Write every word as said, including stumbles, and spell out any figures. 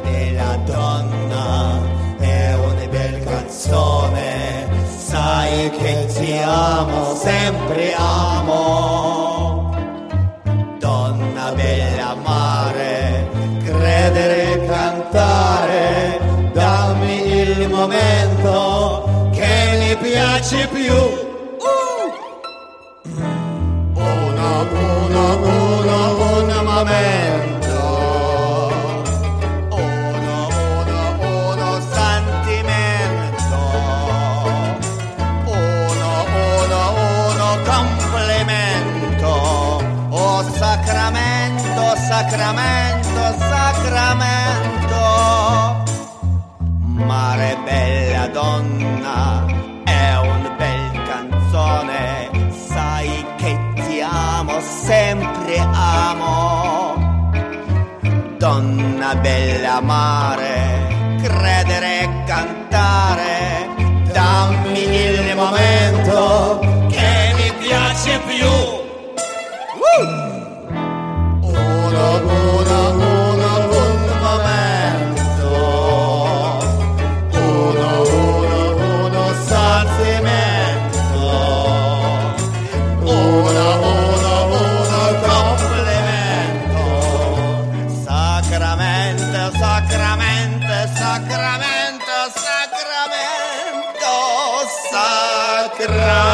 bella donna, è una bella canzone, sai che ti amo, sempre amo. Donna bella amare, credere, cantare, dammi il momento che mi piace più. Uno, uno, uno, un momento. Uno, uno, uno sentimento. Uno, uno, uno complimento. Oh sacramento, sacramento, sacramento. Mare bella donna, è una bella canzone, sai che ti amo, sempre amo. Donna bella amare, credere e cantare, dammi il momento che mi piace più. Uno, uno, uno, un momento. Uno, uno, uno sentimento. Uno, uno, uno complimento. Sacramento, sacramento, sacramento, sacramento, sacramento.